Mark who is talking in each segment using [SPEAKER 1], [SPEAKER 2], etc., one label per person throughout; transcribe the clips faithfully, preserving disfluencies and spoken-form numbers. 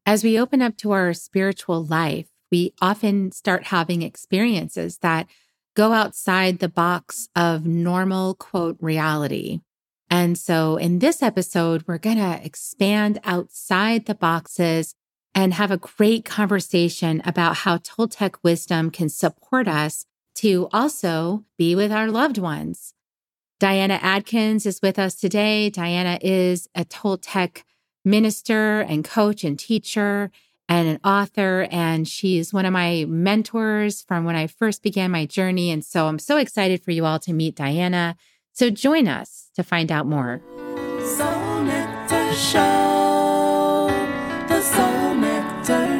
[SPEAKER 1] As we open up to our spiritual life, we often start having experiences that go outside the box of normal, quote, reality. And so in this episode, we're going to expand outside the boxes and have a great conversation about how Toltec wisdom can support us to also be with our loved ones. Diana Adkins is with us today. Diana is a Toltec minister and coach and teacher and an author, and she's one of my mentors from when I first began my journey. And so I'm so excited for you all to meet Diana. So join us to find out more.
[SPEAKER 2] Soul Nectar Show, the Soul Nectar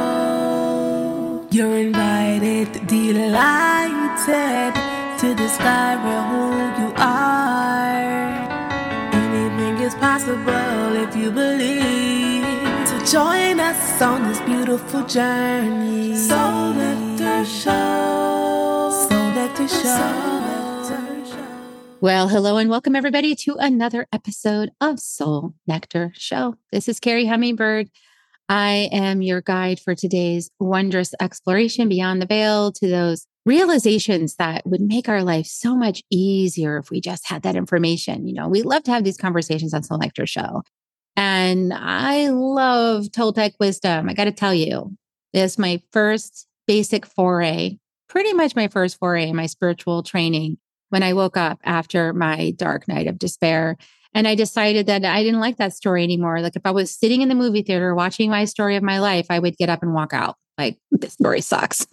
[SPEAKER 2] Show. You're invited, delighted to discover who you are. Anything is possible if you believe. So join us on this beautiful journey. Soul Nectar Show. Soul Nectar Show.
[SPEAKER 1] Well, hello and welcome everybody to another episode of Soul Nectar Show. This is Carrie Hummingbird. I am your guide for today's wondrous exploration beyond the veil to those realizations that would make our life so much easier if we just had that information. You know, we love to have these conversations on Soul Nectar Show. And I love Toltec wisdom. I got to tell you, it's my first basic foray, pretty much my first foray in my spiritual training when I woke up after my dark night of despair. And I decided that I didn't like that story anymore. Like if I was sitting in the movie theater watching my story of my life, I would get up and walk out. Like, this story sucks.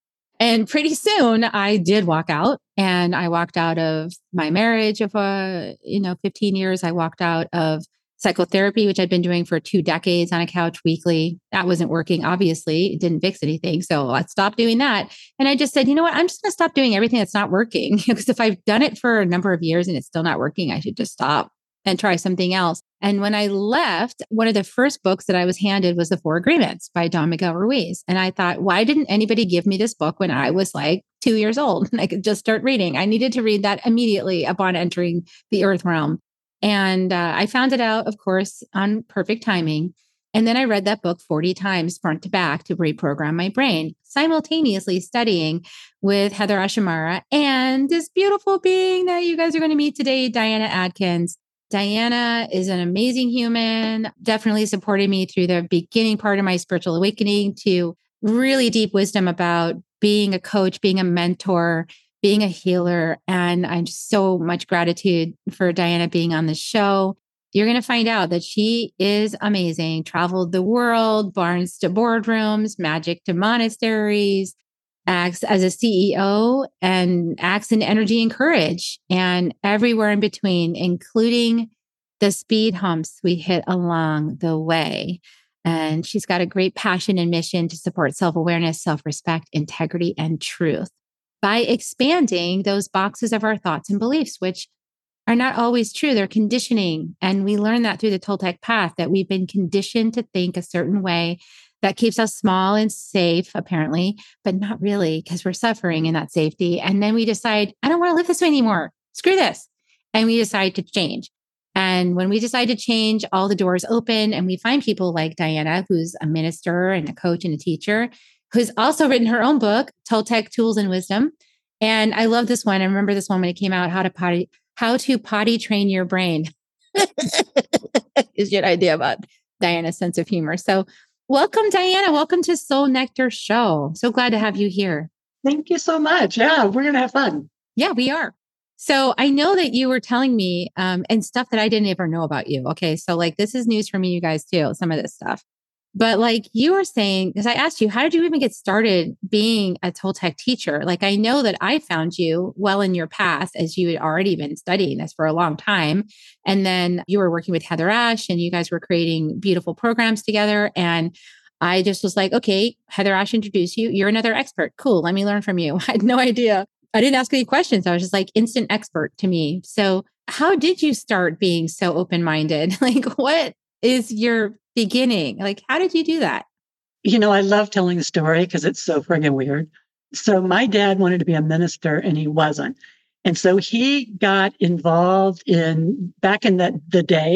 [SPEAKER 1] And pretty soon I did walk out, and I walked out of my marriage of, uh, you know, fifteen years. I walked out of psychotherapy, which I'd been doing for two decades on a couch weekly. That wasn't working. Obviously, it didn't fix anything. So I stopped doing that. And I just said, you know what? I'm just going to stop doing everything that's not working. Because if I've done it for a number of years and it's still not working, I should just stop and try something else. And when I left, one of the first books that I was handed was The Four Agreements by Don Miguel Ruiz. And I thought, why didn't anybody give me this book when I was like two years old? And I could just start reading. I needed to read that immediately upon entering the earth realm. And uh, I found it out, of course, on perfect timing. And then I read that book forty times front to back to reprogram my brain, simultaneously studying with Heather Ashamara and this beautiful being that you guys are going to meet today, Diana Adkins. Diana is an amazing human, definitely supported me through the beginning part of my spiritual awakening to really deep wisdom about being a coach, being a mentor, being a healer. And I'm just so much gratitude for Diana being on the show. You're going to find out that she is amazing, traveled the world, barns to boardrooms, magic to monasteries, acts as a C E O and acts in energy and courage and everywhere in between, including the speed humps we hit along the way. And she's got a great passion and mission to support self-awareness, self-respect, integrity, and truth by expanding those boxes of our thoughts and beliefs, which are not always true. They're conditioning. And we learn that through the Toltec path, that we've been conditioned to think a certain way that keeps us small and safe, apparently, but not really, because we're suffering in that safety. And then we decide, I don't want to live this way anymore. Screw this. And we decide to change. And when we decide to change, all the doors open, and we find people like Diana, who's a minister and a coach and a teacher, who's also written her own book, Toltec Tools and Wisdom. And I love this one. I remember this one when it came out, how to potty, how to potty train your brain. Is your idea about Diana's sense of humor. So welcome, Diana. Welcome to Soul Nectar Show. So glad to have you here.
[SPEAKER 3] Thank you so much. Yeah, we're going to have fun.
[SPEAKER 1] Yeah, we are. So I know that you were telling me um, and stuff that I didn't ever know about you. Okay. So like, this is news for me, you guys too, some of this stuff. But like you were saying, because I asked you, how did you even get started being a Toltec teacher? Like, I know that I found you well in your past, as you had already been studying this for a long time. And then you were working with Heather Ash and you guys were creating beautiful programs together. And I just was like, okay, Heather Ash introduced you. You're another expert. Cool. Let me learn from you. I had no idea. I didn't ask any questions. I was just like instant expert to me. So how did you start being so open-minded? Like, what is your beginning? Like, how did you do that?
[SPEAKER 3] You know, I love telling the story because it's so friggin' weird. So my dad wanted to be a minister and he wasn't. And so he got involved in, back in the, the day,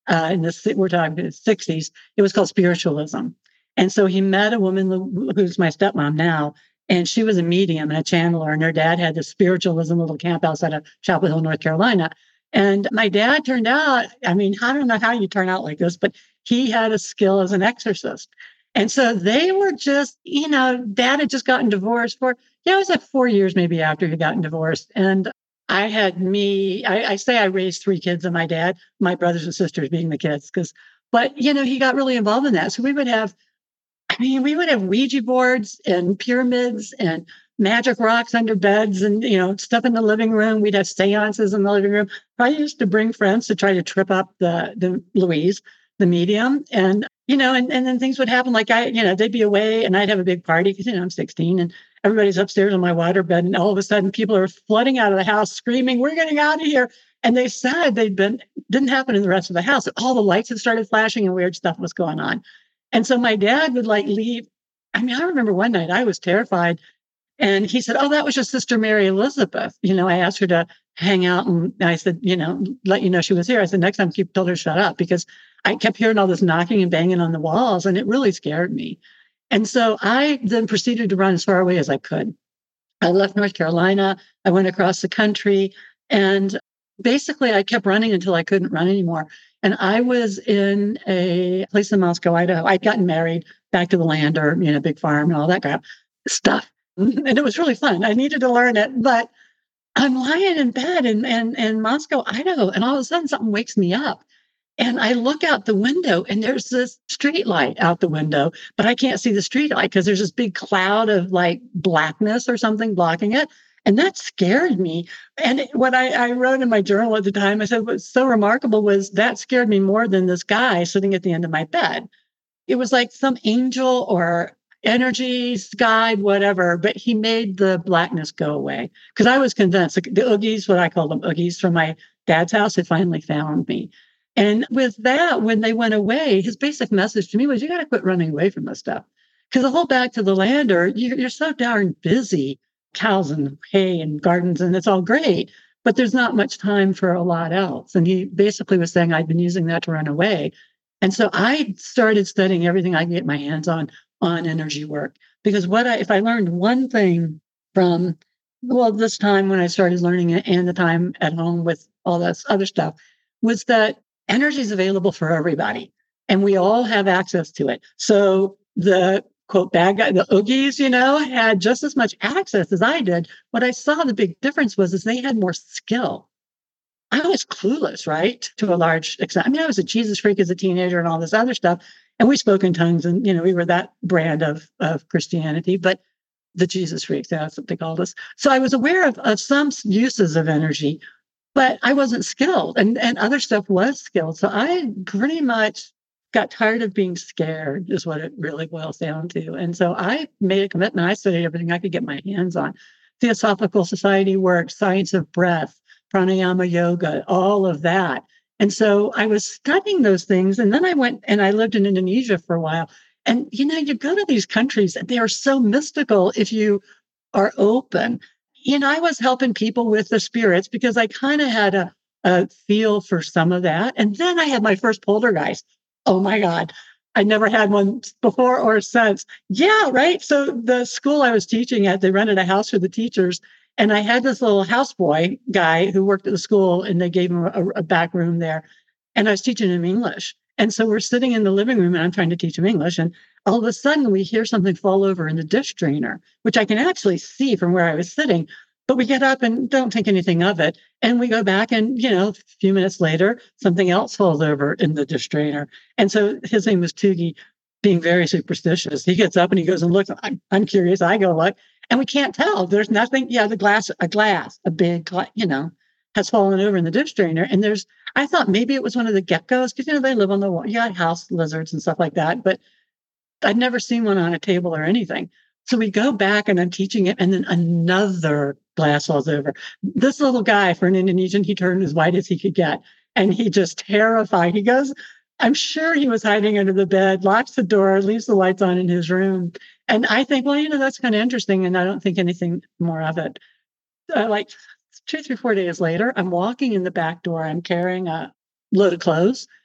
[SPEAKER 3] uh, in the, we're talking the sixties. It was called spiritualism. And so he met a woman who's my stepmom now, and she was a medium and a channeler, and her dad had this spiritualism little camp outside of Chapel Hill, North Carolina. And my dad turned out, I mean, I don't know how you turn out like this, but he had a skill as an exorcist. And so they were just, you know, dad had just gotten divorced for, yeah, it was like four years maybe after he gotten divorced. And I had me, I, I say I raised three kids and my dad, my brothers and sisters being the kids, because, but, you know, he got really involved in that. So we would have, I mean, we would have Ouija boards and pyramids and magic rocks under beds and, you know, stuff in the living room. We'd have seances in the living room. I used to bring friends to try to trip up the, the Louise, the medium. And, you know, and, and then things would happen. Like I, you know, they'd be away and I'd have a big party because, you know, I'm sixteen and everybody's upstairs on my water bed. And all of a sudden people are flooding out of the house screaming, we're getting out of here. And they said they'd been, didn't happen in the rest of the house. All the lights had started flashing and weird stuff was going on. And so my dad would like leave. I mean, I remember one night I was terrified. And he said, oh, that was just Sister Mary Elizabeth. You know, I asked her to hang out and I said, you know, let you know she was here. I said, next time keep told her to shut up because I kept hearing all this knocking and banging on the walls and it really scared me. And so I then proceeded to run as far away as I could. I left North Carolina. I went across the country and basically I kept running until I couldn't run anymore. And I was in a place in Moscow, Idaho. I'd gotten married back to the land or, you know, big farm and all that crap stuff. And it was really fun. I needed to learn it, but I'm lying in bed in, in, in Moscow, Idaho, and all of a sudden something wakes me up. And I look out the window and there's this street light out the window, but I can't see the street light because there's this big cloud of like blackness or something blocking it. And that scared me. And what I, I wrote in my journal at the time, I said, what's so remarkable was that scared me more than this guy sitting at the end of my bed. It was like some angel or energy, sky, whatever, but he made the blackness go away. Because I was convinced like, the Oogies, what I call them Oogies from my dad's house, had finally found me. And with that, when they went away, his basic message to me was, you got to quit running away from this stuff. Because the whole back to the lander, you're, you're so darn busy, cows and hay and gardens, and it's all great, but there's not much time for a lot else. And he basically was saying, I've been using that to run away. And so I started studying everything I could get my hands on, on energy work. Because what I, if I learned one thing from, well, this time when I started learning it and the time at home with all this other stuff, was that energy is available for everybody and we all have access to it. So the quote bad guy, the Oogies, you know, had just as much access as I did. What I saw the big difference was is they had more skill. I was clueless, right? To a large extent. I mean, I was a Jesus freak as a teenager and all this other stuff. And we spoke in tongues and, you know, we were that brand of, of Christianity, but the Jesus freaks, that's what they called us. So I was aware of, of some uses of energy, but I wasn't skilled and, and other stuff was skilled. So I pretty much got tired of being scared is what it really boils down to. And so I made a commitment. I studied everything I could get my hands on. Theosophical Society work, science of breath, pranayama yoga, all of that. And so I was studying those things. And then I went and I lived in Indonesia for a while. And, you know, you go to these countries and they are so mystical if you are open. You know, I was helping people with the spirits because I kind of had a, a feel for some of that. And then I had my first poltergeist. Oh my God. I never had one before or since. Yeah, right. So the school I was teaching at, they rented a house for the teachers. And I had this little houseboy guy who worked at the school and they gave him a, a back room there. And I was teaching him English. And so we're sitting in the living room and I'm trying to teach him English. And all of a sudden we hear something fall over in the dish drainer, which I can actually see from where I was sitting. But we get up and don't think anything of it. And we go back and, you know, a few minutes later, something else falls over in the dish drainer. And so his name was Tugi, being very superstitious. He gets up and he goes and looks. I'm, I'm curious. I go look and we can't tell. There's nothing. Yeah, the glass, a glass, a big, you know, has fallen over in the dish drainer. And there's, I thought maybe it was one of the geckos because, you know, they live on the wall. You got house lizards and stuff like that. But I'd never seen one on a table or anything. So we go back and I'm teaching it. And then another glass falls over. This little guy, for an Indonesian, he turned as white as he could get. And he just terrified. He goes, I'm sure he was hiding under the bed, locks the door, leaves the lights on in his room. And I think, well, you know, that's kind of interesting. And I don't think anything more of it. Uh, like two, three, four days later, I'm walking in the back door. I'm carrying a load of clothes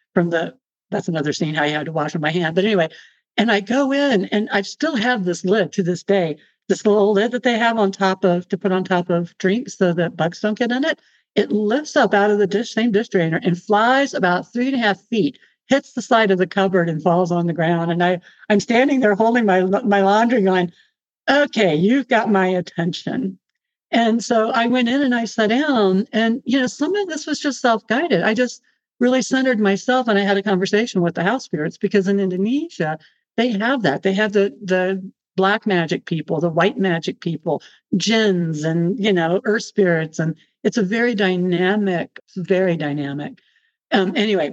[SPEAKER 3] from the, that's another scene how you had to wash with my hand. But anyway, and I go in and I still have this lid to this day, this little lid that they have on top of, to put on top of drinks so that bugs don't get in it. It lifts up out of the dish, same dish drainer and flies about three and a half feet, hits the side of the cupboard and falls on the ground. And I, I'm standing there holding my, my laundry going, okay, you've got my attention. And so I went in and I sat down and, you know, some of this was just self-guided. I just really centered myself and I had a conversation with the house spirits because in Indonesia, they have that. They have the, the black magic people, the white magic people, jinns and, you know, earth spirits. And it's a very dynamic, very dynamic. Um, anyway,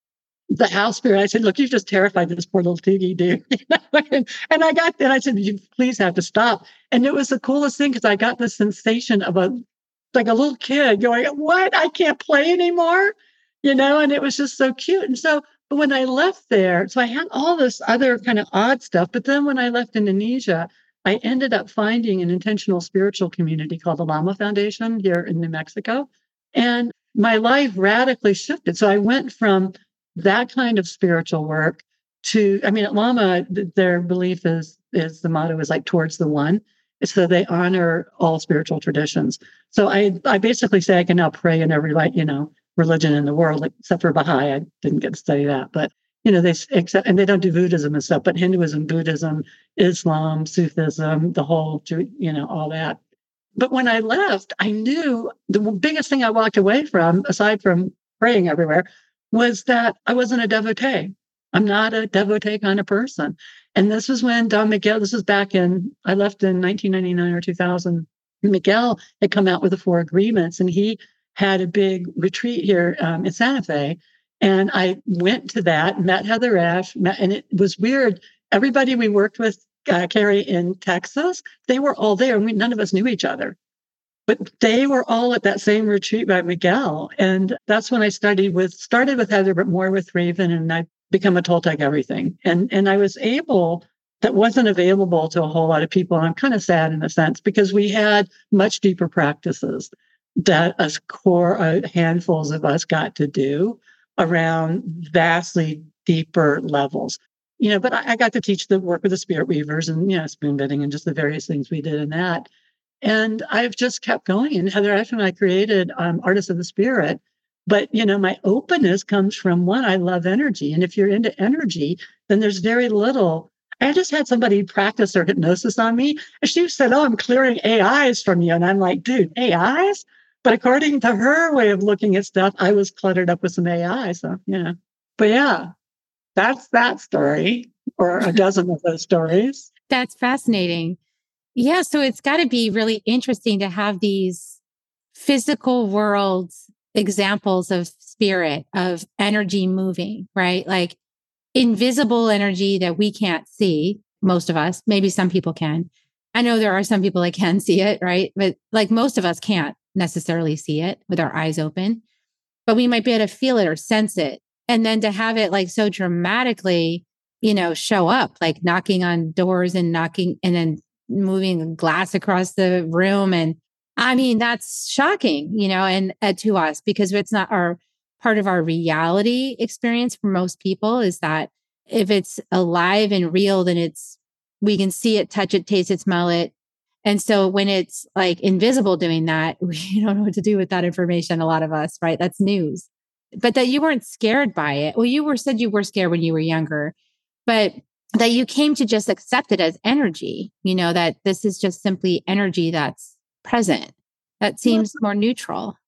[SPEAKER 3] the house spirit, I said, look, you've just terrified this poor little Toogie dude. and, and I got there, I said, you please have to stop. And it was the coolest thing because I got the sensation of a, like a little kid going, what? I can't play anymore, you know? And it was just so cute. And so, but when I left there, so I had all this other kind of odd stuff. But then when I left Indonesia, I ended up finding an intentional spiritual community called the Lama Foundation here in New Mexico. And my life radically shifted. So I went from that kind of spiritual work to, I mean, at Lama, their belief is, is the motto is like towards the one. So they honor all spiritual traditions. So I, I basically say I can now pray in every, like, you know, religion in the world, except for Baha'i. I didn't get to study that, but, you know, they accept, and they don't do Buddhism and stuff, but Hinduism, Buddhism, Islam, Sufism, the whole, you know, all that. But when I left, I knew the biggest thing I walked away from, aside from praying everywhere, was that I wasn't a devotee. I'm not a devotee kind of person. And this was when Don Miguel, this was back in, I left in nineteen ninety-nine or two thousand. Miguel had come out with the Four Agreements and he had a big retreat here um, in Santa Fe. And I went to that, met Heather Ash, met, and it was weird. Everybody we worked with, uh, Carrie, in Texas, they were all there. And we, none of us knew each other. But they were all at that same retreat by Miguel. And that's when I studied with, started with Heather, but more with Raven. And I become a Toltec everything. And, and I was able, that wasn't available to a whole lot of people. And I'm kind of sad in a sense, because we had much deeper practices that us core uh, handfuls of us got to do around vastly deeper levels. You know, but I, I got to teach the work with the spirit weavers and, you know, spoon bending and just the various things we did in that. And I've just kept going. And Heather Ash and I created um, Artists of the Spirit. But, you know, my openness comes from, one, I love energy. And if you're into energy, then there's very little. I just had somebody practice their hypnosis on me. And she said, oh, I'm clearing A Is from you. And I'm like, dude, A Is? But according to her way of looking at stuff, I was cluttered up with some A I. So, yeah. But yeah, that's that story, or a dozen of those stories.
[SPEAKER 1] That's fascinating. Yeah. So it's got to be really interesting to have these physical world examples of spirit, of energy moving, right? Like invisible energy that we can't see, most of us, maybe some people can. I know there are some people that can see it, right? But like most of us can't necessarily see it with our eyes open, but we might be able to feel it or sense it. And then to have it like so dramatically, you know, show up, like knocking on doors and knocking and then moving glass across the room. And I mean, that's shocking, you know, and uh, to us, because it's not our part of our reality experience for most people is that if it's alive and real, then it's, we can see it, touch it, taste it, smell it. And so when it's like invisible doing that, we don't know what to do with that information. A lot of us, right? That's news. But that you weren't scared by it. Well, you were said you were scared when you were younger, but that you came to just accept it as energy, you know, that this is just simply energy that's present. That seems more neutral.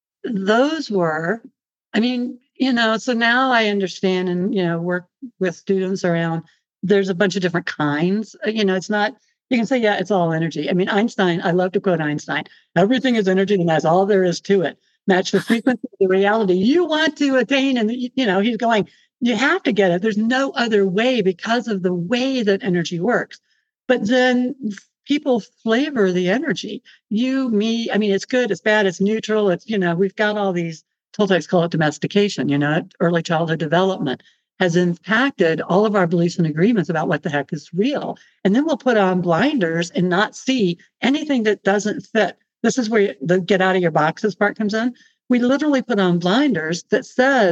[SPEAKER 3] Those were, I mean, you know, so now I understand and, you know, work with students around, there's a bunch of different kinds, you know, it's not, you can say, yeah, it's all energy. I mean, Einstein, I love to quote Einstein, everything is energy and that's all there is to it. Match the frequency of the reality you want to attain. And, you know, he's going, you have to get it. There's no other way because of the way that energy works. But then people flavor the energy. You, me, I mean, it's good, it's bad, it's neutral. It's, you know, we've got all these, Toltecs call it domestication, you know, early childhood development has impacted all of our beliefs and agreements about what the heck is real. And then we'll put on blinders and not see anything that doesn't fit. This is where the get out of your boxes part comes in. We literally put on blinders that says,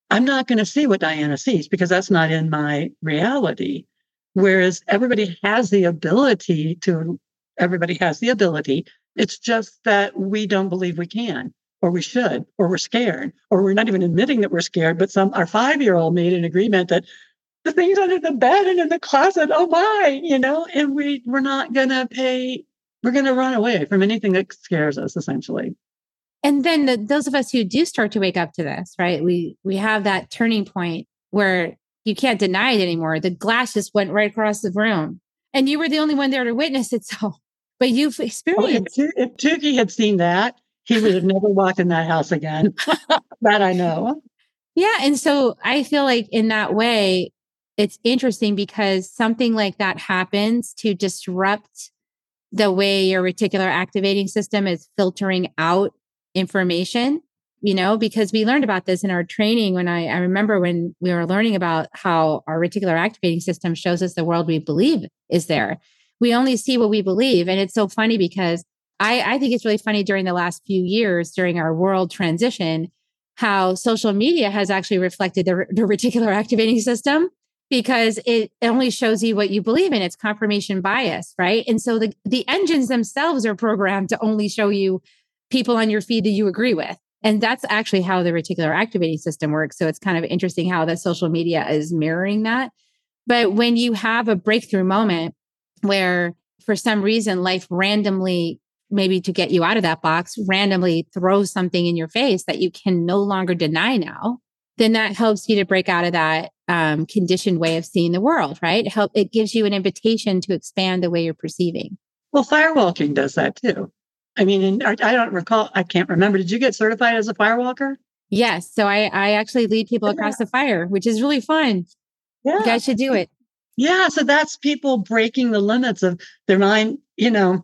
[SPEAKER 3] I'm not going to see what Diana sees because that's not in my reality. Whereas everybody has the ability to, everybody has the ability. It's just that we don't believe we can, or we should, or we're scared, or we're not even admitting that we're scared. But some, our five-year-old made an agreement that the things under the bed and in the closet, oh my, you know, and we, we're not going to pay, we're going to run away from anything that scares us, essentially.
[SPEAKER 1] And then the, those of us who do start to wake up to this, right? We we have that turning point where you can't deny it anymore. The glass just went right across the room, and you were the only one there to witness it. So, but you've experienced.
[SPEAKER 3] Oh, if, if Tukey had seen that, he would have never walked in that house again. That I know.
[SPEAKER 1] Yeah, and so I feel like in that way, it's interesting because something like that happens to disrupt the way your reticular activating system is filtering out information, you know, because we learned about this in our training when I, I remember when we were learning about how our reticular activating system shows us the world we believe is there. We only see what we believe. And it's so funny because I, I think it's really funny during the last few years, during our world transition, how social media has actually reflected the, the reticular activating system because it only shows you what you believe in. It's confirmation bias, right? And so the, the engines themselves are programmed to only show you people on your feed that you agree with. And that's actually how the reticular activating system works. So it's kind of interesting how the social media is mirroring that. But when you have a breakthrough moment where for some reason life randomly, maybe to get you out of that box, randomly throws something in your face that you can no longer deny now, then that helps you to break out of that um, conditioned way of seeing the world, right? It, help, it gives you an invitation to expand the way you're perceiving.
[SPEAKER 3] Well, firewalking does that too. I mean, and I don't recall, I can't remember. Did you get certified as a firewalker?
[SPEAKER 1] Yes. So I, I actually lead people across yeah. the fire, which is really fun. Yeah. You guys should do it.
[SPEAKER 3] Yeah. So that's people breaking the limits of their mind. You know,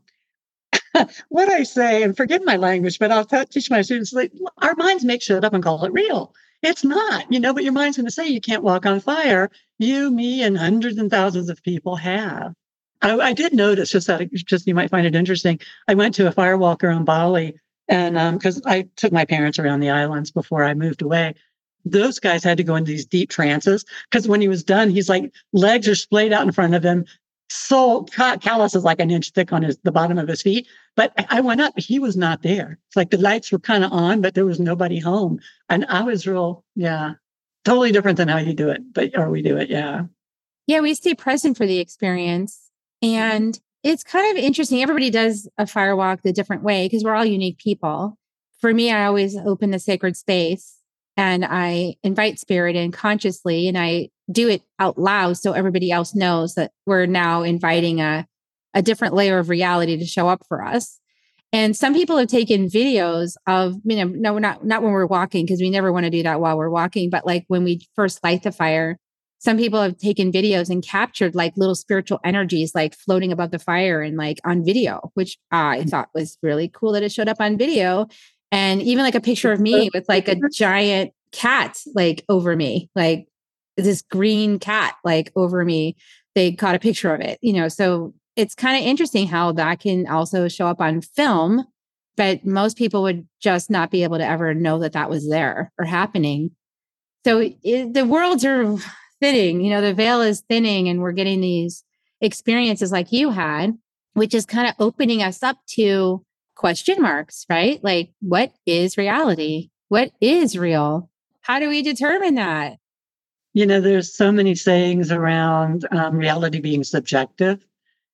[SPEAKER 3] what I say, and forgive my language, but I'll t- teach my students, like, our minds make shit up and call it real. It's not, you know, but your mind's going to say you can't walk on fire. You, me, and hundreds and thousands of people have. I, I did notice just that, just you might find it interesting. I went to a firewalker on Bali, and because um, I took my parents around the islands before I moved away. Those guys had to go into these deep trances because when he was done, he's like, legs are splayed out in front of him, so calluses like an inch thick on his the bottom of his feet. But I went up, he was not there. It's like the lights were kind of on, but there was nobody home, and I was real, yeah, totally different than how you do it, but or we do it, yeah,
[SPEAKER 1] yeah. We stay present for the experience. And it's kind of interesting. Everybody does a firewalk the different way because we're all unique people. For me, I always open the sacred space and I invite spirit in consciously, and I do it out loud so everybody else knows that we're now inviting a, a different layer of reality to show up for us. And some people have taken videos of, you know, no, not, not when we're walking, because we never want to do that while we're walking, but like when we first light the fire. Some people have taken videos and captured like little spiritual energies, like floating above the fire and like on video, which I thought was really cool that it showed up on video. And even like a picture of me with like a giant cat, like over me, like this green cat, like over me. They caught a picture of it, you know, so it's kind of interesting how that can also show up on film, but most people would just not be able to ever know that that was there or happening. So it, the worlds are thinning, you know, the veil is thinning and we're getting these experiences like you had, which is kind of opening us up to question marks, right? Like, what is reality? What is real? How do we determine that?
[SPEAKER 3] You know, there's so many sayings around um, reality being subjective.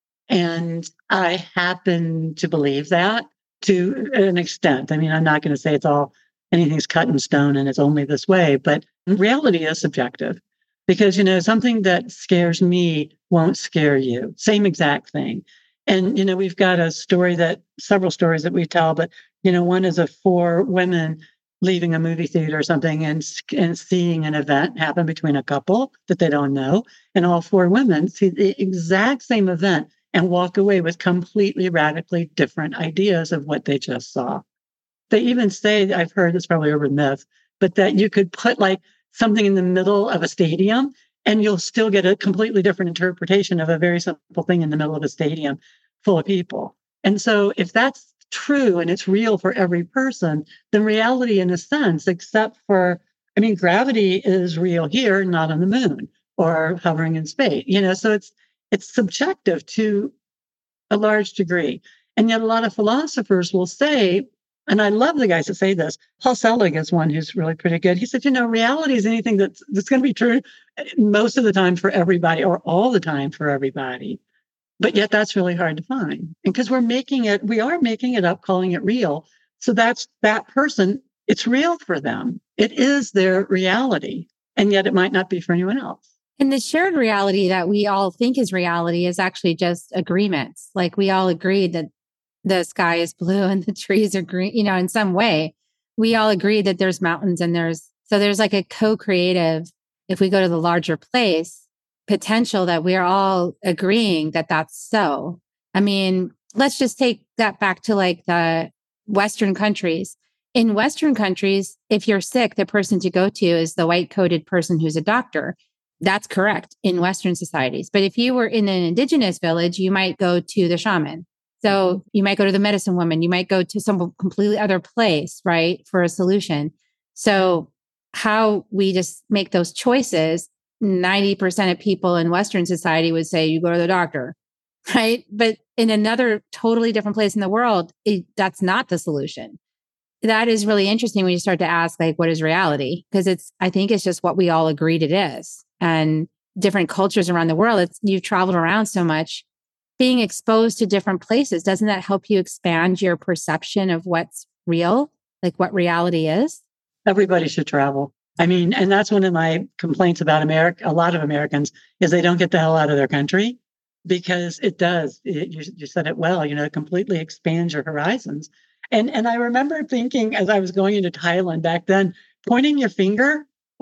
[SPEAKER 3] And I happen to believe that to an extent. I mean, I'm not going to say it's all, anything's cut in stone and it's only this way, but reality is subjective. Because, you know, something that scares me won't scare you. Same exact thing. And, you know, we've got a story that, several stories that we tell, but, you know, one is of four women leaving a movie theater or something and, and seeing an event happen between a couple that they don't know. And all four women see the exact same event and walk away with completely radically different ideas of what they just saw. They even say, I've heard this probably over myth, but that you could put like something in the middle of a stadium and you'll still get a completely different interpretation of a very simple thing in the middle of a stadium full of people. And so if that's true and it's real for every person, then reality in a sense, except for I mean, gravity is real here, not on the moon or hovering in space, you know, so it's, it's subjective to a large degree. And yet a lot of philosophers will say, and I love the guys that say this. Paul Selig is one who's really pretty good. He said, you know, reality is anything that's, that's going to be true most of the time for everybody or all the time for everybody. But yet that's really hard to find. And because we're making it, we are making it up, calling it real. So that's that person, it's real for them. It is their reality. And yet it might not be for anyone else.
[SPEAKER 1] And the shared reality that we all think is reality is actually just agreements. Like we all agreed that the sky is blue and the trees are green, you know, in some way. We all agree that there's mountains and there's, so there's like a co-creative, if we go to the larger place, potential that we're all agreeing that that's so. I mean, let's just take that back to like the Western countries. In Western countries, if you're sick, the person to go to is the white coated person who's a doctor. That's correct in Western societies. But if you were in an indigenous village, you might go to the shaman. So you might go to the medicine woman. You might go to some completely other place, right, for a solution. So how we just make those choices, ninety percent of people in Western society would say you go to the doctor, right? But in another totally different place in the world, it, that's not the solution. That is really interesting when you start to ask, like, what is reality? Because it's, I think it's just what we all agreed it is. And different cultures around the world, it's, you've traveled around so much, being exposed to different places, doesn't that help you expand your perception of what's real, like what reality is?
[SPEAKER 3] Everybody should travel. I mean, and that's one of my complaints about America, a lot of Americans, is they don't get the hell out of their country because it does. It, you, you said it well, you know, it completely expands your horizons. And and I remember thinking as I was going into Thailand back then, pointing your finger,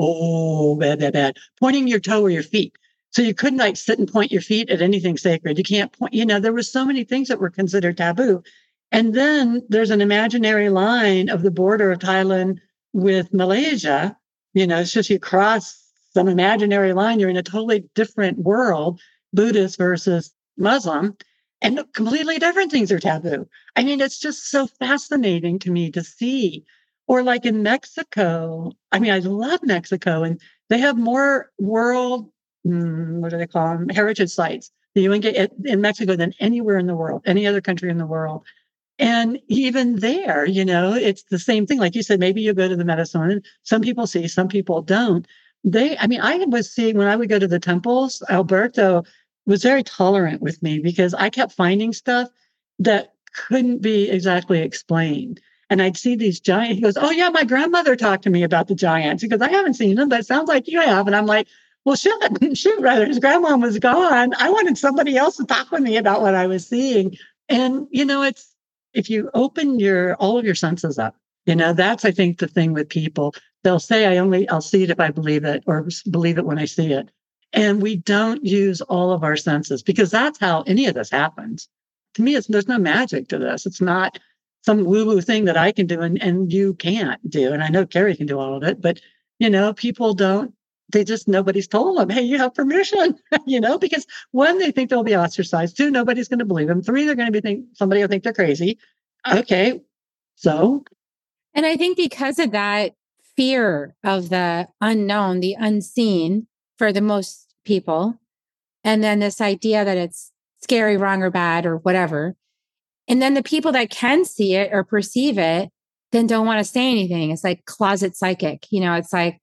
[SPEAKER 3] oh, bad, bad, bad, pointing your toe or your feet. So you couldn't like sit and point your feet at anything sacred. You can't point, you know, there were so many things that were considered taboo. And then there's an imaginary line of the border of Thailand with Malaysia. You know, it's just you cross some imaginary line. You're in a totally different world, Buddhist versus Muslim, and completely different things are taboo. I mean, it's just so fascinating to me to see. Or like in Mexico, I mean, I love Mexico, and they have more world, mm, what do they call them, heritage sites that you can get in Mexico than anywhere in the world, any other country in the world. And even there, you know, it's the same thing. Like you said, maybe you go to the medicine, and some people see, some people don't. They, I mean, I was seeing when I would go to the temples, Alberto was very tolerant with me because I kept finding stuff that couldn't be exactly explained. And I'd see these giants. He goes, oh, yeah, my grandmother talked to me about the giants. He goes, I haven't seen them, but it sounds like you have. And I'm like, well, shoot, shoot, rather, his grandma was gone. I wanted somebody else to talk with me about what I was seeing. And, you know, it's, if you open your, all of your senses up, you know, that's, I think, the thing with people. They'll say, I only, I'll see it if I believe it, or believe it when I see it. And we don't use all of our senses because that's how any of this happens. To me, it's, there's no magic to this. It's not some woo-woo thing that I can do and, and you can't do. And I know Carrie can do all of it, but, you know, people don't, they just, nobody's told them, hey, you have permission, you know, because one, they think they'll be ostracized. Two, nobody's going to believe them. Three, they're going to be think somebody will think they're crazy. Okay. So.
[SPEAKER 1] And I think because of that fear of the unknown, the unseen for the most people, and then this idea that it's scary, wrong, or bad, or whatever. And then the people that can see it or perceive it, then don't want to say anything. It's like closet psychic. You know, it's like,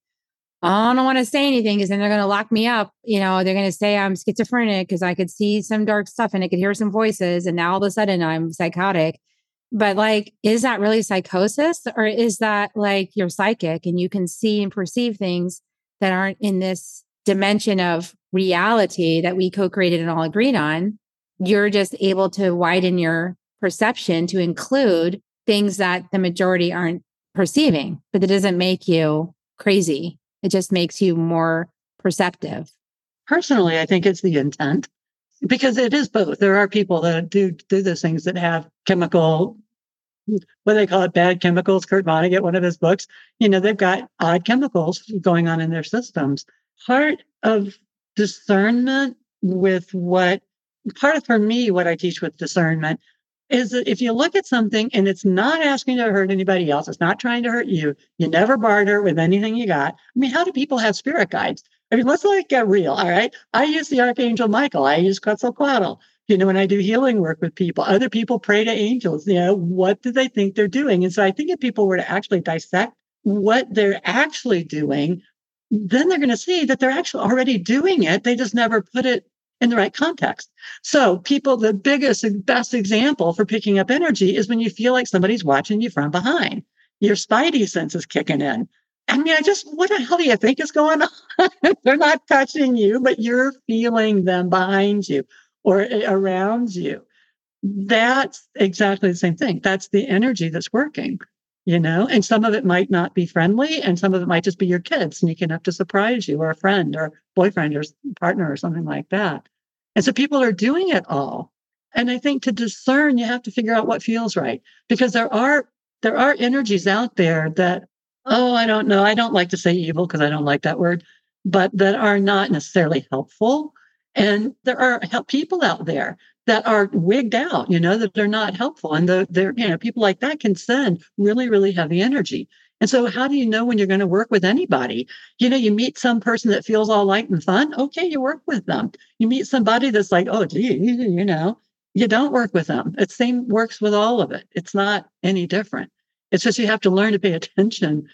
[SPEAKER 1] I don't want to say anything because then they're going to lock me up. You know, they're going to say I'm schizophrenic because I could see some dark stuff and I could hear some voices. And now all of a sudden I'm psychotic. But like, is that really psychosis, or is that like you're psychic and you can see and perceive things that aren't in this dimension of reality that we co-created and all agreed on? You're just able to widen your perception to include things that the majority aren't perceiving, but that doesn't make you crazy. It just makes you more perceptive.
[SPEAKER 3] Personally, I think it's the intent, because it is both. There are people that do do those things that have chemical, what do they call it, bad chemicals. Kurt Vonnegut, one of his books, you know, they've got odd chemicals going on in their systems. Part of discernment with what, part of, for me, what I teach with discernment is that if you look at something and it's not asking to hurt anybody else, it's not trying to hurt you, you never barter with anything you got. I mean, how do people have spirit guides? I mean, let's like get real, all right? I use the Archangel Michael. I use Quetzalcoatl. You know, when I do healing work with people, other people pray to angels. You know, what do they think they're doing? And so I think if people were to actually dissect what they're actually doing, then they're going to see that they're actually already doing it. They just never put it in the right context. So people, the biggest and best example for picking up energy is when you feel like somebody's watching you from behind. Your spidey sense is kicking in. I mean, I just, what the hell do you think is going on? They're not touching you, but you're feeling them behind you or around you. That's exactly the same thing. That's the energy that's working, you know, and some of it might not be friendly and some of it might just be your kid sneaking up to surprise you or a friend or boyfriend or partner or something like that. And so people are doing it all. And I think to discern, you have to figure out what feels right, because there are, there are energies out there that, oh, I don't know. I don't like to say evil because I don't like that word, but that are not necessarily helpful. And there are people out there that are wigged out, you know, that they're not helpful. And the, they're, you know, people like that can send really, really heavy energy. And so how do you know when you're going to work with anybody? You know, you meet some person that feels all light and fun. Okay, you work with them. You meet somebody that's like, oh, gee, you know, you don't work with them. It same works with all of it. It's not any different. It's just you have to learn to pay attention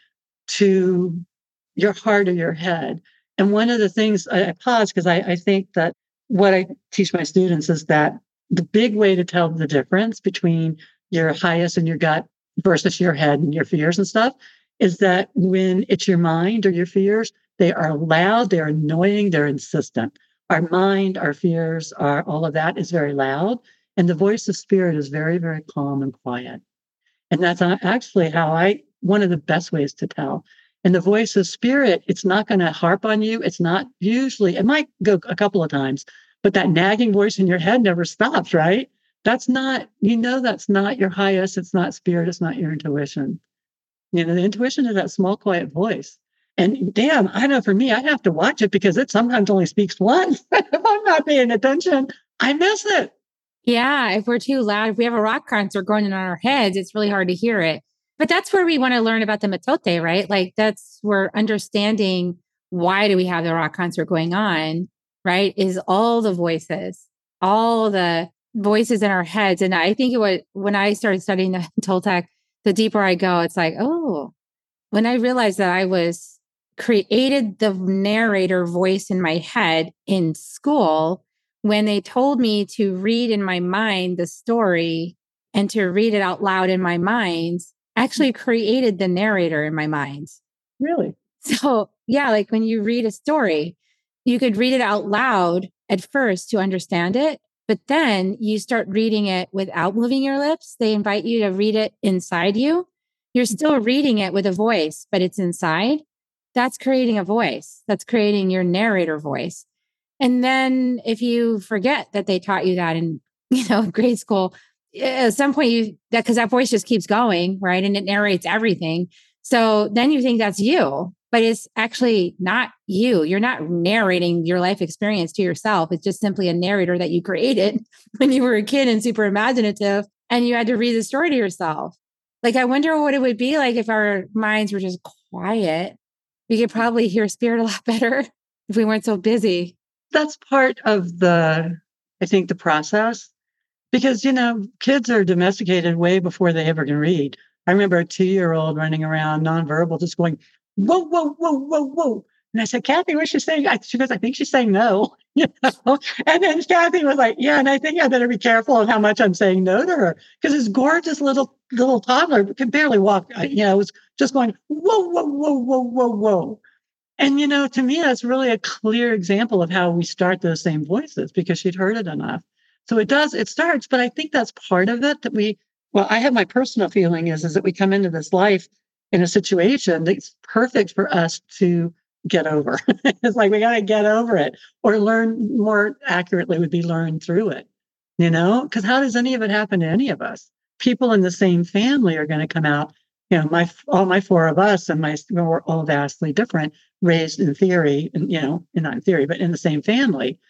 [SPEAKER 3] to your heart or your head. And one of the things I, I pause because I, I think that what I teach my students is that the big way to tell the difference between your highest and your gut versus your head and your fears and stuff is that when it's your mind or your fears, they are loud, they're annoying, they're insistent. Our mind, our fears, our all of that is very loud. And the voice of spirit is very, very calm and quiet. And that's actually how I, one of the best ways to tell. And the voice of spirit, it's not going to harp on you. It's not usually, it might go a couple of times, but that nagging voice in your head never stops, right? That's not, you know, that's not your highest. It's not spirit. It's not your intuition. You know, the intuition is that small, quiet voice. And damn, I know for me, I have to watch it because it sometimes only speaks once. If I'm not paying attention, I miss it.
[SPEAKER 1] Yeah. If we're too loud, if we have a rock concert going on in our heads, it's really hard to hear it. But that's where we want to learn about the mitote, right? Like that's where understanding why do we have the rock concert going on, right? Is all the voices, all the voices in our heads. And I think it was when I started studying the Toltec, the deeper I go, it's like, oh, when I realized that I was created the narrator voice in my head in school, when they told me to read in my mind the story and to read it out loud in my mind, actually created the narrator in my mind.
[SPEAKER 3] Really?
[SPEAKER 1] So yeah, like when you read a story, you could read it out loud at first to understand it, but then you start reading it without moving your lips. They invite you to read it inside you. You're still reading it with a voice, but it's inside. That's creating a voice. That's creating your narrator voice. And then if you forget that they taught you that in, you know, grade school, at some point you that because that voice just keeps going, right? And it narrates everything. So then you think that's you, but it's actually not you. You're not narrating your life experience to yourself. It's just simply a narrator that you created when you were a kid and super imaginative and you had to read the story to yourself. Like, I wonder what it would be like if our minds were just quiet. We could probably hear spirit a lot better if we weren't so busy.
[SPEAKER 3] That's part of the, I think, the process. Because, you know, kids are domesticated way before they ever can read. I remember a two-year-old running around nonverbal, just going, whoa, whoa, whoa, whoa, whoa. And I said, Kathy, what's she saying? She goes, I think she's saying no. You know? And then Kathy was like, yeah, and I think I better be careful of how much I'm saying no to her. Because this gorgeous little little toddler could barely walk, you know, was just going, whoa, whoa, whoa, whoa, whoa, whoa. And, you know, to me, that's really a clear example of how we start those same voices because she'd heard it enough. So it does, it starts, but I think that's part of it that we, well, I have my personal feeling is, is that we come into this life in a situation that's perfect for us to get over. It's like, we got to get over it or learn more accurately would be learn through it, you know, because how does any of it happen to any of us? People in the same family are going to come out, you know, my, all my four of us and my, we're all vastly different, raised in theory and, you know, not in theory, but in the same family.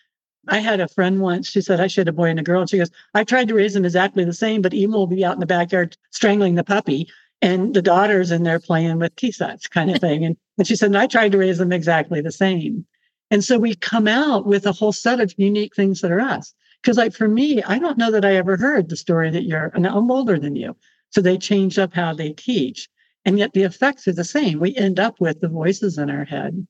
[SPEAKER 3] I had a friend once, she said, I should have a boy and a girl. And she goes, I tried to raise them exactly the same, but Ema will be out in the backyard strangling the puppy. And the daughter's in there playing with tea sets kind of thing. And, and she said, and I tried to raise them exactly the same. And so we come out with a whole set of unique things that are us. Because like for me, I don't know that I ever heard the story that you're, and I'm older than you. So they changed up how they teach. And yet the effects are the same. We end up with the voices in our head.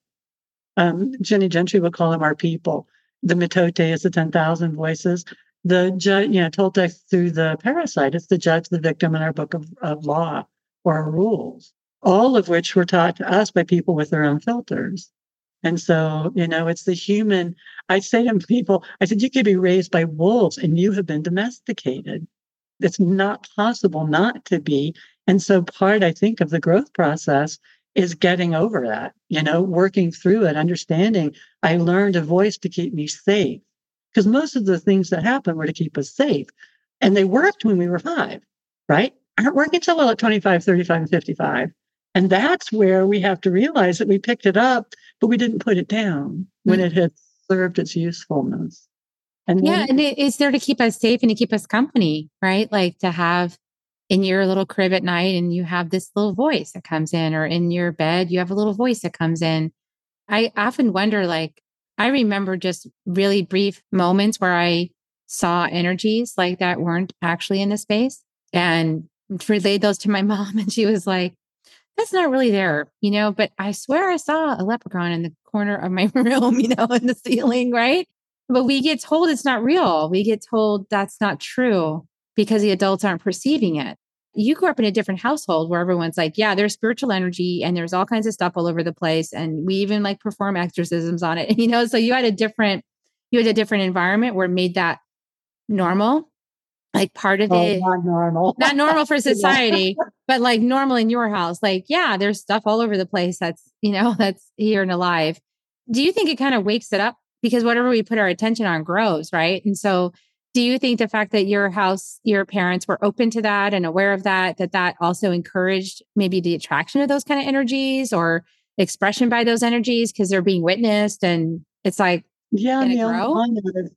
[SPEAKER 3] Um, Jenny Gentry would call them our people. The mitote is the ten thousand voices. The judge, you know, Toltec through the parasite, it's the judge, the victim in our book of, of law or our rules, all of which were taught to us by people with their own filters. And so, you know, it's the human. I say to people, I said, you could be raised by wolves and you have been domesticated. It's not possible not to be. And so part, I think, of the growth process is getting over that, you know, working through it, understanding I learned a voice to keep me safe. Because most of the things that happened were to keep us safe. And they worked when we were five, right? Aren't working until well at twenty-five, thirty-five, and fifty-five. And that's where we have to realize that we picked it up, but we didn't put it down when it had served its usefulness. And
[SPEAKER 1] yeah,
[SPEAKER 3] then,
[SPEAKER 1] and it, it's there to keep us safe and to keep us company, right? Like to have in your little crib at night and you have this little voice that comes in, or in your bed, you have a little voice that comes in. I often wonder, like, I remember just really brief moments where I saw energies like that weren't actually in the space and relayed those to my mom. And she was like, that's not really there, you know, but I swear I saw a leprechaun in the corner of my room, you know, in the ceiling, right? But we get told it's not real. We get told that's not true because the adults aren't perceiving it. You grew up in a different household where everyone's like, yeah, there's spiritual energy and there's all kinds of stuff all over the place. And we even like perform exorcisms on it, you know, so you had a different, you had a different environment where it made that normal, like part of
[SPEAKER 3] oh,
[SPEAKER 1] it,
[SPEAKER 3] not normal.
[SPEAKER 1] not normal for society, but like normal in your house. Like, yeah, there's stuff all over the place that's, you know, that's here and alive. Do you think it kind of wakes it up? Because whatever we put our attention on grows, right? And so do you think the fact that your house, your parents were open to that and aware of that, that that also encouraged maybe the attraction of those kind of energies or expression by those energies because they're being witnessed and it's like,
[SPEAKER 3] yeah,
[SPEAKER 1] can it
[SPEAKER 3] the only
[SPEAKER 1] grow?
[SPEAKER 3] one that-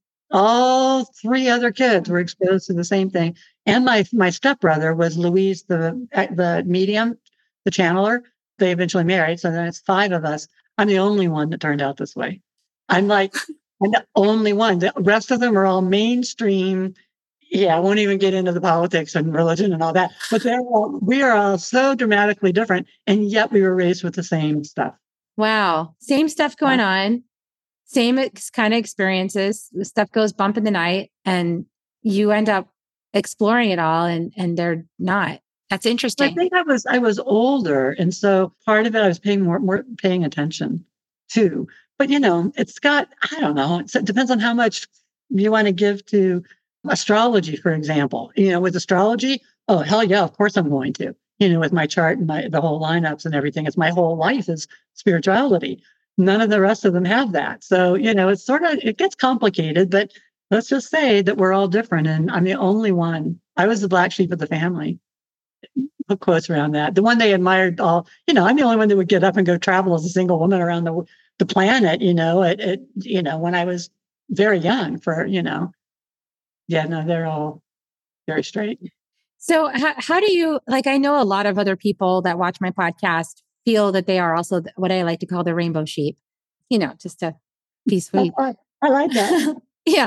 [SPEAKER 3] all three other kids were exposed to the same thing. And my my stepbrother was Louise, the the medium, the channeler. They eventually married. So then it's five of us. I'm the only one that turned out this way. I'm like, I'm the only one. The rest of them are all mainstream. Yeah, I won't even get into the politics and religion and all that. But they're all, we are all so dramatically different. And yet we were raised with the same stuff.
[SPEAKER 1] Wow. Same stuff going on. Same ex- kind of experiences. The stuff goes bump in the night and you end up exploring it all and, and they're not. That's interesting.
[SPEAKER 3] I think I was I was older. And so part of it I was paying more more paying attention to. But you know, it's got, I don't know, it's, it depends on how much you want to give to astrology, for example. You know, with astrology, oh hell yeah, of course I'm going to. You know, with my chart and my the whole lineups and everything. It's my whole life is spirituality. None of the rest of them have that. So, you know, it's sort of, it gets complicated, but let's just say that we're all different. And I'm the only one. I was the black sheep of the family. Put quotes around that. The one they admired all, you know, I'm the only one that would get up and go travel as a single woman around the the planet, you know, at, at you know, when I was very young for, you know, yeah, no, they're all very straight.
[SPEAKER 1] So how, how do you, like, I know a lot of other people that watch my podcast feel that they are also what I like to call the rainbow sheep, you know, just to be sweet.
[SPEAKER 3] I, I like that.
[SPEAKER 1] Yeah.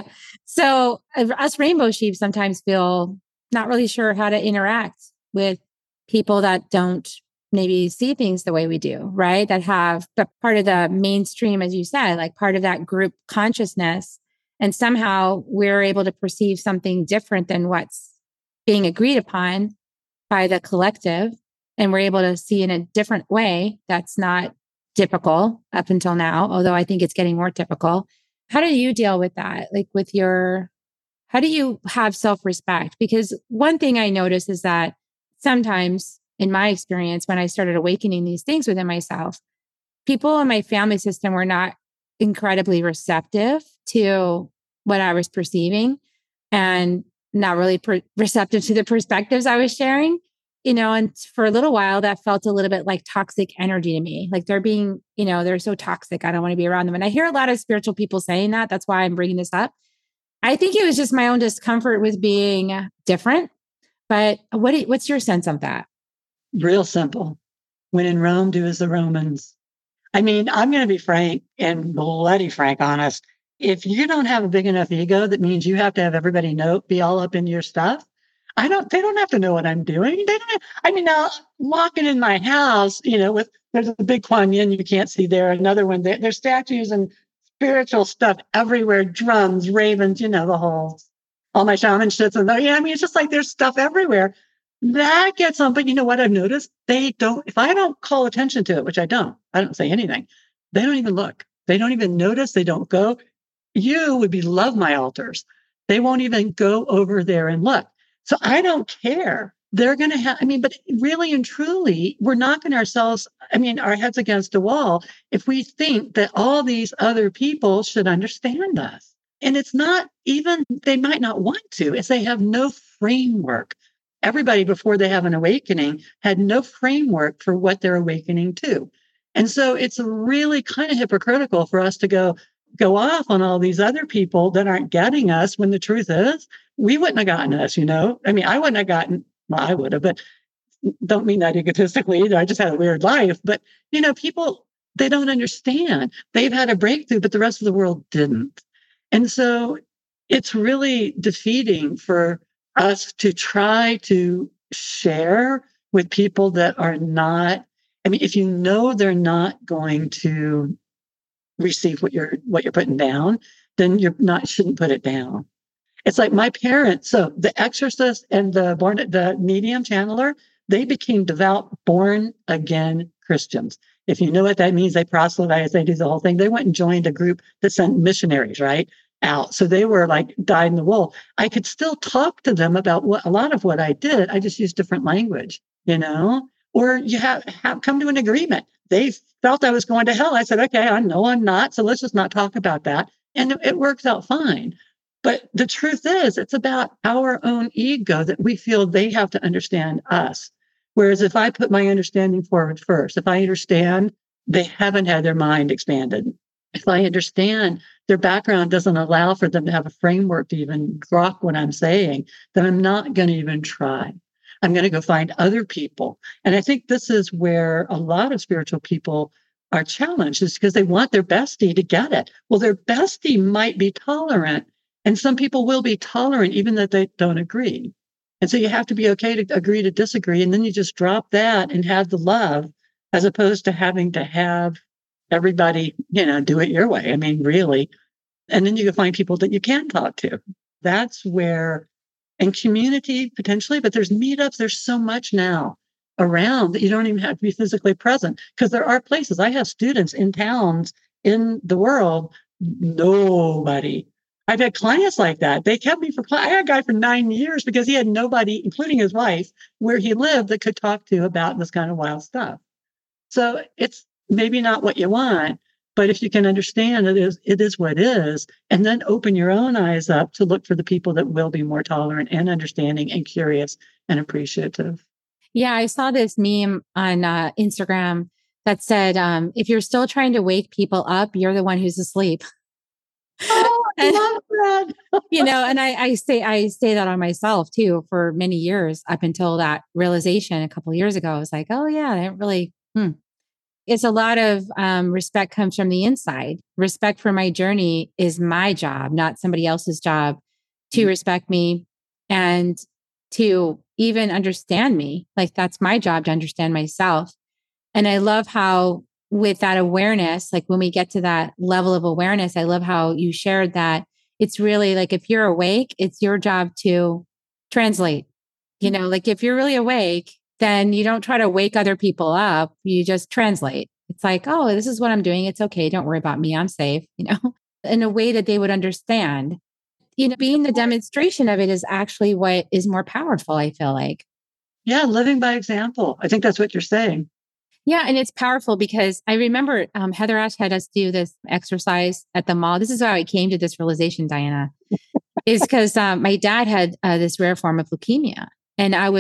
[SPEAKER 1] So uh, us rainbow sheep sometimes feel not really sure how to interact with people that don't maybe see things the way we do, right? That have the part of the mainstream, as you said, like part of that group consciousness. And somehow we're able to perceive something different than what's being agreed upon by the collective. And we're able to see in a different way that's not typical up until now, although I think it's getting more typical. How do you deal with that? Like with your, how do you have self-respect? Because one thing I notice is that sometimes in my experience, when I started awakening these things within myself, people in my family system were not incredibly receptive to what I was perceiving and not really per- receptive to the perspectives I was sharing. you know, and for a little while that felt a little bit like toxic energy to me. Like they're being, you know, they're so toxic. I don't want to be around them. And I hear a lot of spiritual people saying that. That's why I'm bringing this up. I think it was just my own discomfort with being different. But what do- what's your sense of that?
[SPEAKER 3] Real simple. When in Rome, do as the Romans. I mean, I'm going to be frank and bloody frank, honest. If you don't have a big enough ego, that means you have to have everybody know, be all up in your stuff. I don't, they don't have to know what I'm doing. They don't have, I mean, now walking in my house, you know, with, there's a big Kuan Yin you can't see there. Another one, there, there's statues and spiritual stuff everywhere, drums, ravens, you know, the whole, all my shaman shits. And yeah, I mean, it's just like there's stuff everywhere. That gets on. But you know what I've noticed? They don't, if I don't call attention to it, which I don't, I don't say anything. They don't even look. They don't even notice. They don't go. You would be love my altars. They won't even go over there and look. So I don't care. They're going to have, I mean, but really and truly, we're knocking ourselves, I mean, our heads against a wall if we think that all these other people should understand us. And it's not even, they might not want to, it's they have no framework. Everybody before they have an awakening had no framework for what they're awakening to. And so it's really kind of hypocritical for us to go, go off on all these other people that aren't getting us when the truth is we wouldn't have gotten us, you know? I mean, I wouldn't have gotten, well, I would have, but don't mean that egotistically either. I just had a weird life. But, you know, people, they don't understand. They've had a breakthrough, but the rest of the world didn't. And so it's really defeating for us to try to share with people that are not, I mean, if you know they're not going to receive what you're what you're putting down, then you're not shouldn't put it down. It's like my parents. So the exorcist and the born the medium channeler, they became devout, born again Christians. If you know what that means, they proselytize, they do the whole thing. They went and joined a group that sent missionaries, right? Out. So they were like dyed in the wool. I could still talk to them about what a lot of what I did. I just used different language, you know, or you have, have come to an agreement. They felt I was going to hell. I said, okay, I know I'm not. So let's just not talk about that. And it, it works out fine. But the truth is, it's about our own ego that we feel they have to understand us. Whereas if I put my understanding forward first, if I understand they haven't had their mind expanded, if I understand their background doesn't allow for them to have a framework to even grok what I'm saying, then I'm not going to even try. I'm going to go find other people. And I think this is where a lot of spiritual people are challenged, is because they want their bestie to get it. Well, their bestie might be tolerant, and some people will be tolerant even though they don't agree. And so you have to be okay to agree to disagree. And then you just drop that and have the love, as opposed to having to have everybody, you know, do it your way. I mean, really. And then you can find people that you can talk to. That's where, and community potentially, but there's meetups. There's so much now around that you don't even have to be physically present, because there are places. I have students in towns in the world, nobody. I've had clients like that. They kept me for, I had a guy for nine years because he had nobody, including his wife, where he lived that could talk to about this kind of wild stuff. So it's maybe not what you want, but if you can understand it is, it is what it is, and then open your own eyes up to look for the people that will be more tolerant and understanding and curious and appreciative.
[SPEAKER 1] Yeah, I saw this meme on uh, Instagram that said, um, if you're still trying to wake people up, you're the one who's asleep.
[SPEAKER 3] Oh, I love that.
[SPEAKER 1] You know, and I, I say I say that on myself too for many years, up until that realization a couple of years ago. I was like, oh yeah, I didn't really. Hmm. It's a lot of um, respect comes from the inside. Respect for my journey is my job, not somebody else's job to mm-hmm. respect me and to even understand me. Like that's my job to understand myself. And I love how with that awareness, like when we get to that level of awareness, I love how you shared that it's really like, if you're awake, it's your job to translate, you know, like if you're really awake, then you don't try to wake other people up. You just translate. It's like, oh, this is what I'm doing. It's okay. Don't worry about me. I'm safe, you know, in a way that they would understand. You know, being the demonstration of it is actually what is more powerful, I feel like.
[SPEAKER 3] Yeah, living by example. I think that's what you're saying.
[SPEAKER 1] Yeah. And it's powerful because I remember um, Heather Ash had us do this exercise at the mall. This is how I came to this realization, Diana, is because um, my dad had uh, this rare form of leukemia. And I was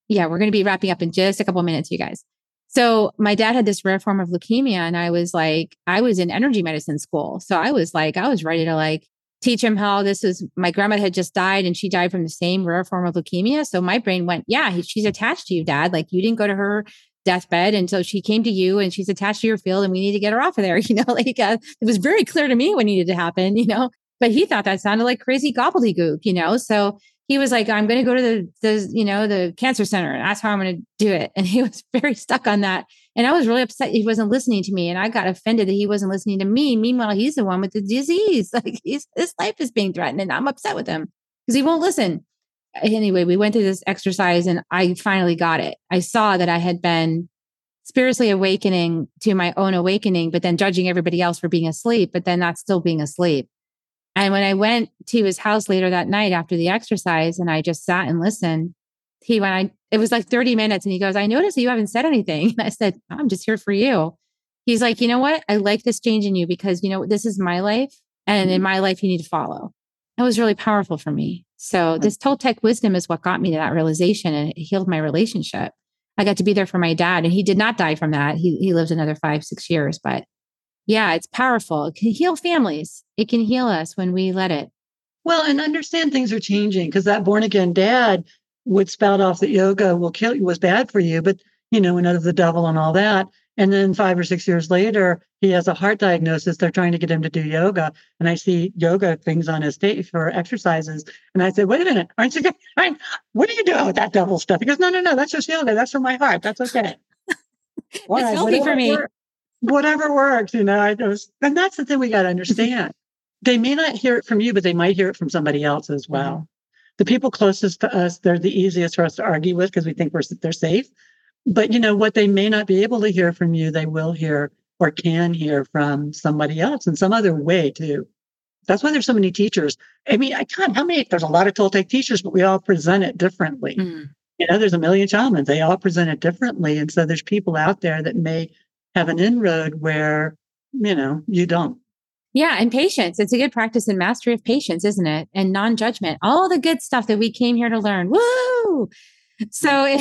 [SPEAKER 1] yeah, we're going to be wrapping up in just a couple of minutes, you guys. So my dad had this rare form of leukemia, and I was like, I was in energy medicine school. So I was like, I was ready to like teach him how this is, my grandma had just died and she died from the same rare form of leukemia. So my brain went, yeah, he, she's attached to you, Dad. Like you didn't go to her deathbed. And so she came to you and she's attached to your field and we need to get her off of there. You know, like uh, it was very clear to me what needed to happen, you know, but he thought that sounded like crazy gobbledygook, you know? So he was like, I'm going to go to the, the, you know, the cancer center and that's how I'm going to do it. And he was very stuck on that. And I was really upset he wasn't listening to me. And I got offended that he wasn't listening to me. Meanwhile, he's the one with the disease. Like he's, his life is being threatened and I'm upset with him because he won't listen. Anyway, we went through this exercise and I finally got it. I saw that I had been spiritually awakening to my own awakening, but then judging everybody else for being asleep, but then not still being asleep. And when I went to his house later that night after the exercise and I just sat and listened, he went, I, it was like thirty minutes and he goes, I noticed that you haven't said anything. And I said, I'm just here for you. He's like, you know what? I like this change in you because, you know, this is my life and in my life, you need to follow. That was really powerful for me. So this Toltec wisdom is what got me to that realization and it healed my relationship. I got to be there for my dad and he did not die from that. He, he lived another five, six years, but yeah, it's powerful. It can heal families. It can heal us when we let it.
[SPEAKER 3] Well, and understand things are changing because that born again dad would spout off that yoga will kill you, was bad for you, but you know, and of the devil and all that. And then five or six years later, he has a heart diagnosis. They're trying to get him to do yoga. And I see yoga things on his tape for exercises. And I said, wait a minute, aren't you going, what are you doing with that devil stuff? He goes, no, no, no, that's just yoga. That's for my heart. That's okay.
[SPEAKER 1] Well, it's healthy for me.
[SPEAKER 3] Works, whatever works, you know, I was, and that's the thing we got to understand. They may not hear it from you, but they might hear it from somebody else as well. Mm-hmm. The people closest to us, they're the easiest for us to argue with because we think we're they're safe. But you know what they may not be able to hear from you, they will hear or can hear from somebody else in some other way too. That's why there's so many teachers. I mean, I can't, how many, there's a lot of Toltec teachers, but we all present it differently. Mm. You know, there's a million shamans, they all present it differently. And so there's people out there that may have an inroad where, you know, you don't.
[SPEAKER 1] Yeah. And patience. It's a good practice in mastery of patience, isn't it? And non-judgment, all the good stuff that we came here to learn. Woo! So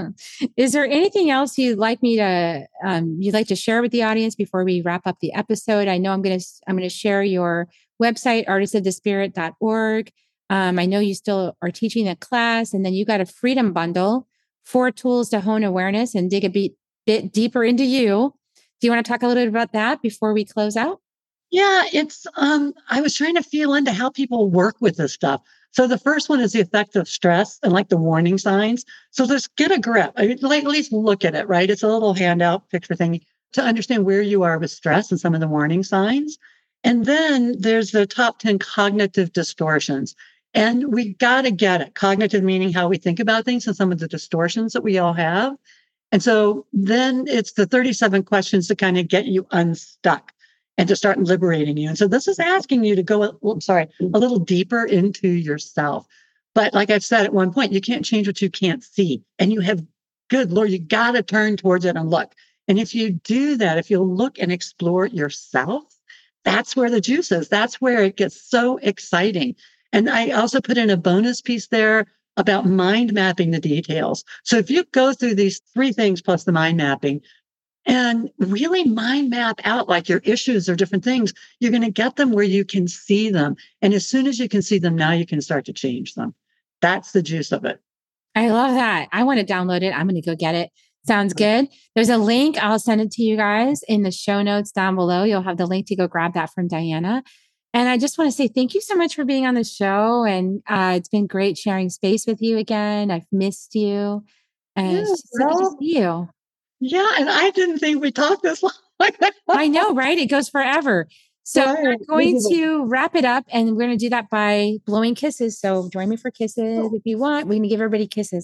[SPEAKER 1] is there anything else you'd like me to, um, you'd like to share with the audience before we wrap up the episode? I know I'm going to, I'm going to share your website, artists of the spirit dot org. Um, I know you still are teaching a class and then you got a freedom bundle, four tools to hone awareness and dig a bit, bit deeper into you. Do you want to talk a little bit about that before we close out?
[SPEAKER 3] Yeah, it's, um, I was trying to feel into how people work with this stuff. So the first one is the effect of stress and like the warning signs. So just get a grip, I mean, like, at least look at it, right? It's a little handout picture thing to understand where you are with stress and some of the warning signs. And then there's the top ten cognitive distortions. And we got to get it. Cognitive meaning how we think about things and some of the distortions that we all have. And so then it's the thirty-seven questions to kind of get you unstuck and to start liberating you. And so this is asking you to go, I'm sorry, a little deeper into yourself. But like I've said at one point, you can't change what you can't see. And you have, good Lord, you got to turn towards it and look. And if you do that, if you'll look and explore yourself, that's where the juice is. That's where it gets so exciting. And I also put in a bonus piece there about mind mapping the details. So if you go through these three things plus the mind mapping, and really mind map out like your issues or different things, you're going to get them where you can see them. And as soon as you can see them, now you can start to change them. That's the juice of it.
[SPEAKER 1] I love that. I want to download it. I'm going to go get it. Sounds good. There's a link. I'll send it to you guys in the show notes down below. You'll have the link to go grab that from Diana. And I just want to say thank you so much for being on the show. And uh, it's been great sharing space with you again. I've missed you. And
[SPEAKER 3] Yeah,
[SPEAKER 1] it's so good to see you.
[SPEAKER 3] Yeah, and I didn't think we talked this long.
[SPEAKER 1] I know, right? It goes forever. So
[SPEAKER 3] Right.
[SPEAKER 1] we're going to wrap it up and we're going to do that by blowing kisses. So join me for kisses if you want. We're going to give everybody kisses.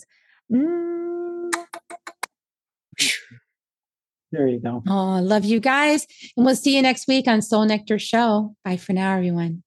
[SPEAKER 1] Mm.
[SPEAKER 3] There you go.
[SPEAKER 1] Oh, I love you guys. And we'll see you next week on Soul Nectar Show. Bye for now, everyone.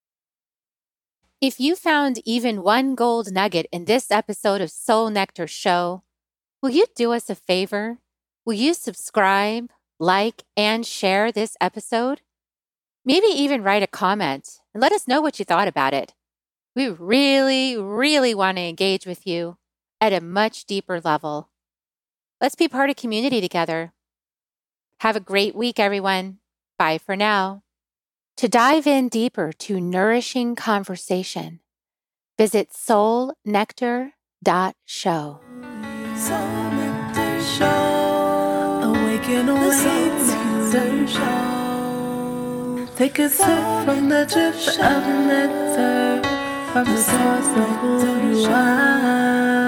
[SPEAKER 1] If you found even one gold nugget in this episode of Soul Nectar Show, will you do us a favor? Will you subscribe, like, and share this episode? Maybe even write a comment and let us know what you thought about it. We really, really want to engage with you. at a much deeper level. Let's be part of community together. Have a great week, everyone. Bye for now. To dive in deeper to nourishing conversation, visit soul nectar dot show.
[SPEAKER 2] Soul Nectar Show. Awaken, awake, Nectar Show. Take a sip from the drip of nectar, from the source of who you are.